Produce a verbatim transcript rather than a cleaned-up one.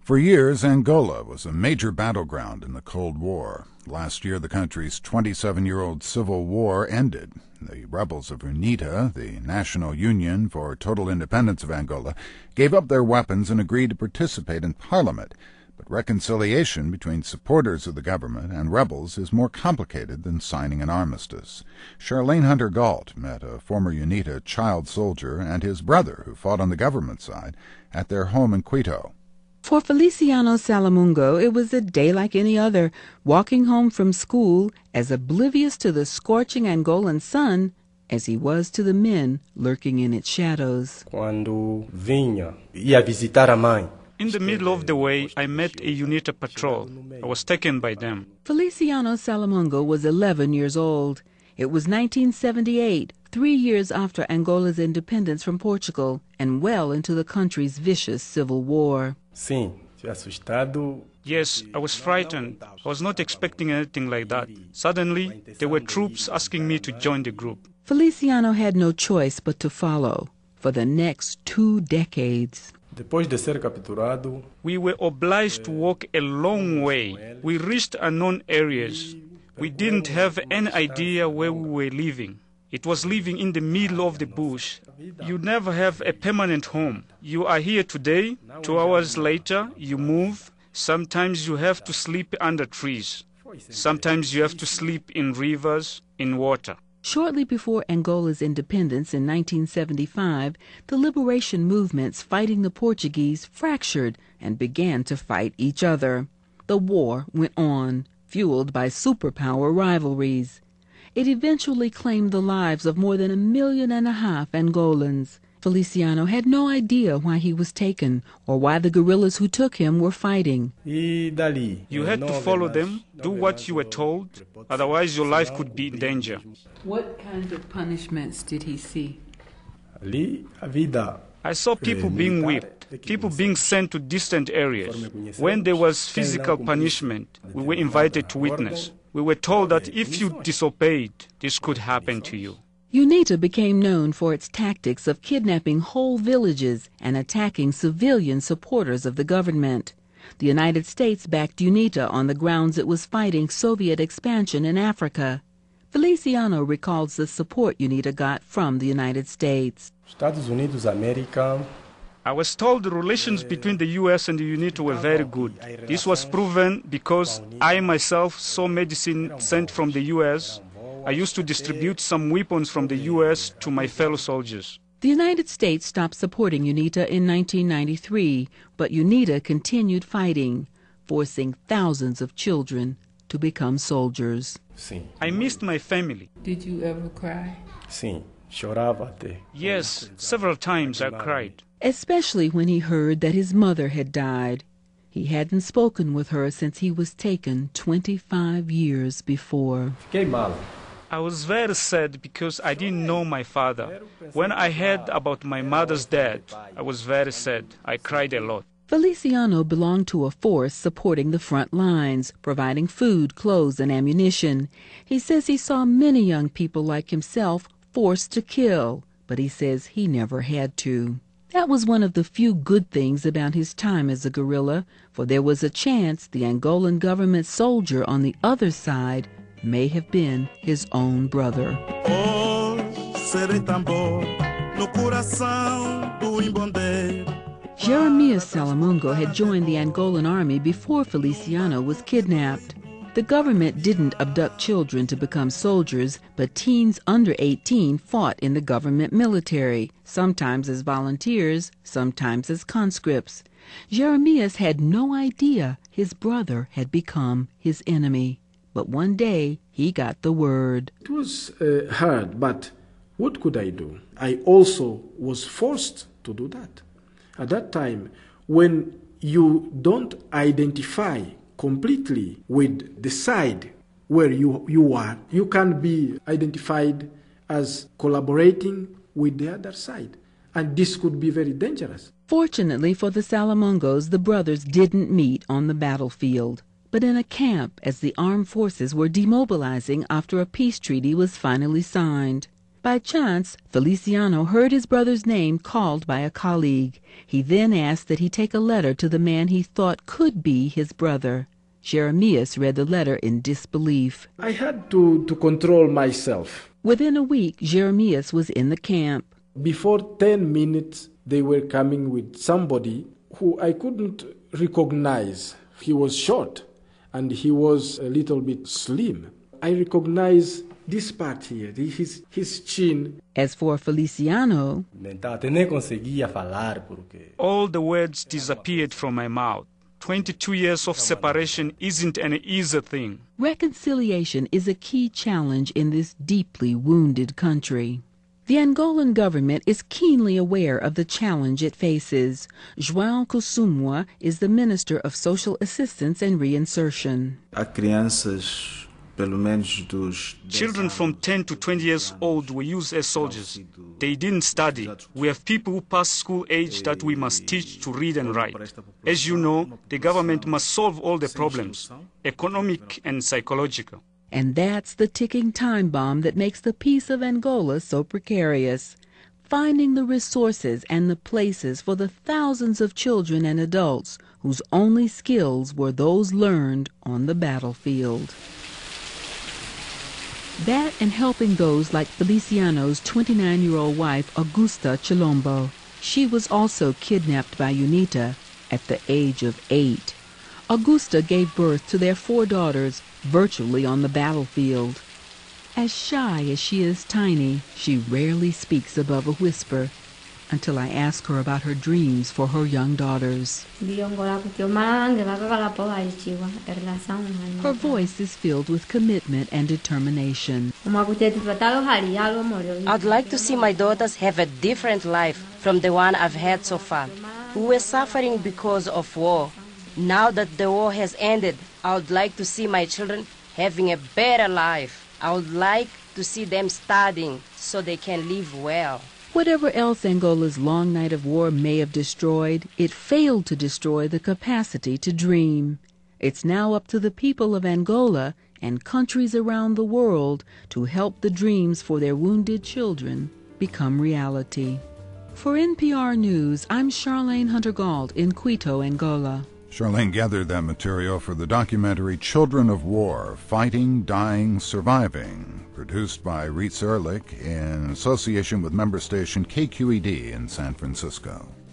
For years, Angola was a major battleground in the Cold War. Last year, the country's twenty-seven-year-old civil war ended. The rebels of UNITA, the National Union for Total Independence of Angola, gave up their weapons and agreed to participate in parliament. But reconciliation between supporters of the government and rebels is more complicated than signing an armistice. Charlene Hunter-Gault met a former UNITA child soldier and his brother, who fought on the government side, at their home in Quito. For Feliciano Salamungo, it was a day like any other, walking home from school as oblivious to the scorching Angolan sun as he was to the men lurking in its shadows. Quando vinha, ia visitar a mãe. In the middle of the way, I met a UNITA patrol. I was taken by them. Feliciano Salamungo was eleven years old. It was nineteen seventy-eight, three years after Angola's independence from Portugal, and well into the country's vicious civil war. Sim, assustado. Yes, I was frightened. I was not expecting anything like that. Suddenly, there were troops asking me to join the group. Feliciano had no choice but to follow for the next two decades. Depois de ser capturado, we were obliged to walk a long way. We reached unknown areas. We didn't have any idea where we were living. It was living in the middle of the bush. You never have a permanent home. You are here today, two hours later you move. Sometimes you have to sleep under trees. Sometimes you have to sleep in rivers, in water. Shortly before Angola's independence in nineteen seventy-five, the liberation movements fighting the Portuguese fractured and began to fight each other. The war went on, fueled by superpower rivalries. It eventually claimed the lives of more than a million and a half Angolans. Feliciano had no idea why he was taken or why the guerrillas who took him were fighting. You had to follow them, do what you were told, otherwise your life could be in danger. What kind of punishments did he see? I saw people being whipped, people being sent to distant areas. When there was physical punishment, we were invited to witness. We were told that if you disobeyed, this could happen to you. UNITA became known for its tactics of kidnapping whole villages and attacking civilian supporters of the government. The United States backed UNITA on the grounds it was fighting Soviet expansion in Africa. Feliciano recalls the support UNITA got from the United States. Estados Unidos, America. I was told the relations between the U S and the UNITA were very good. This was proven because I myself saw medicine sent from the U S. I used to distribute some weapons from the U S to my fellow soldiers. The United States stopped supporting UNITA in nineteen ninety-three, but UNITA continued fighting, forcing thousands of children to become soldiers. Sim. I missed my family. Did you ever cry? Sim, chorava até. Yes, several times I cried. Especially when he heard that his mother had died. He hadn't spoken with her since he was taken twenty-five years before. Fiquei mal. I was very sad because I didn't know my father. When I heard about my mother's death, I was very sad. I cried a lot. Feliciano belonged to a force supporting the front lines, providing food, clothes, and ammunition. He says he saw many young people like himself forced to kill, but he says he never had to. That was one of the few good things about his time as a guerrilla, for there was a chance the Angolan government soldier on the other side may have been his own brother. Jeremias Salamungo had joined the Angolan army before Feliciano was kidnapped. The government didn't abduct children to become soldiers, but teens under eighteen fought in the government military, sometimes as volunteers, sometimes as conscripts. Jeremias had no idea his brother had become his enemy. But one day he got the word. It was uh, hard, but what could I do? I also was forced to do that. At that time, when you don't identify completely with the side where you, you are, you can be identified as collaborating with the other side. And this could be very dangerous. Fortunately for the Salamungos, the brothers didn't meet on the battlefield, but in a camp as the armed forces were demobilizing after a peace treaty was finally signed. By chance, Feliciano heard his brother's name called by a colleague. He then asked that he take a letter to the man he thought could be his brother. Jeremias read the letter in disbelief. I had to, to control myself. Within a week, Jeremias was in the camp. Before ten minutes, they were coming with somebody who I couldn't recognize. He was short and he was a little bit slim. I recognize this part here, his, his chin. As for Feliciano, all the words disappeared from my mouth. twenty-two years of separation isn't an easy thing. Reconciliation is a key challenge in this deeply wounded country. The Angolan government is keenly aware of the challenge it faces. João Kusumwa is the Minister of Social Assistance and Reinsertion. Children from ten to twenty years old were used as soldiers. They didn't study. We have people who pass school age that we must teach to read and write. As you know, the government must solve all the problems, economic and psychological. And that's the ticking time bomb that makes the peace of Angola so precarious. Finding the resources and the places for the thousands of children and adults whose only skills were those learned on the battlefield. That and helping those like Feliciano's twenty-nine-year-old wife, Augusta Chilombo. She was also kidnapped by UNITA at the age of eight. Augusta gave birth to their four daughters virtually on the battlefield. As shy as she is tiny, she rarely speaks above a whisper until I ask her about her dreams for her young daughters. Her voice is filled with commitment and determination. I'd like to see my daughters have a different life from the one I've had so far. We were suffering because of war. Now that the war has ended, I would like to see my children having a better life. I would like to see them studying so they can live well. Whatever else Angola's long night of war may have destroyed, it failed to destroy the capacity to dream. It's now up to the people of Angola and countries around the world to help the dreams for their wounded children become reality. For N P R News, I'm Charlene Hunter-Gault in Quito, Angola. Charlene gathered that material for the documentary Children of War, Fighting, Dying, Surviving, produced by Reitz Ehrlich in association with member station K Q E D in San Francisco.